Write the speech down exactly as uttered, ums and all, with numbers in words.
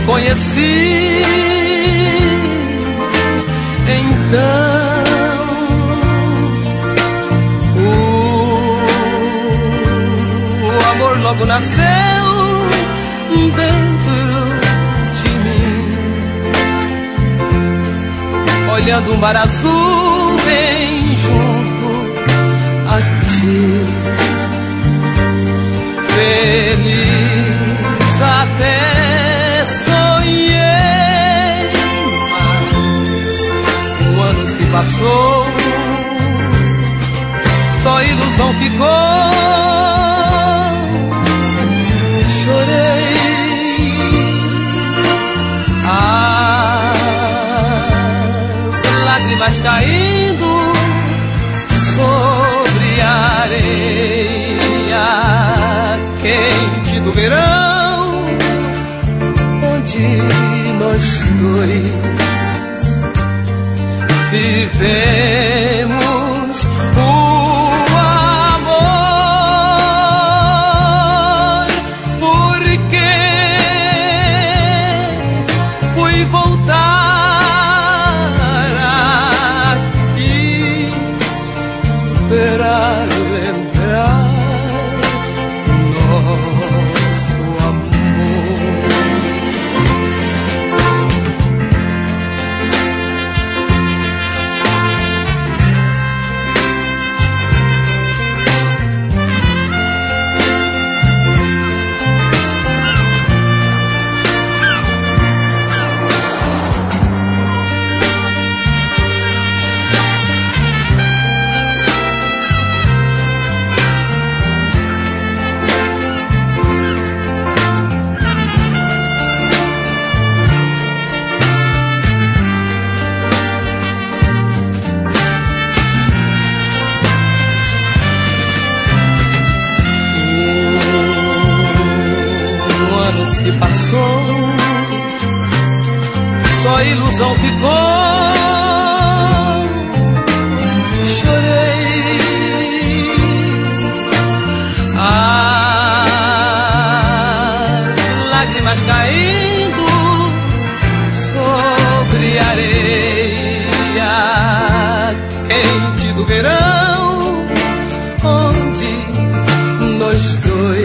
conheci, então o, o amor logo nasceu dentro de mim, olhando o mar azul bem junto a ti, feliz até passou, só ilusão ficou. Chorei, as lágrimas caindo sobre a areia quente do verão, onde nós dois vivemos o amor, porque fui voltar aqui para lembrar nosso amor. Se passou, só ilusão ficou. Chorei, as lágrimas caindo sobre a areia quente do verão, onde nós dois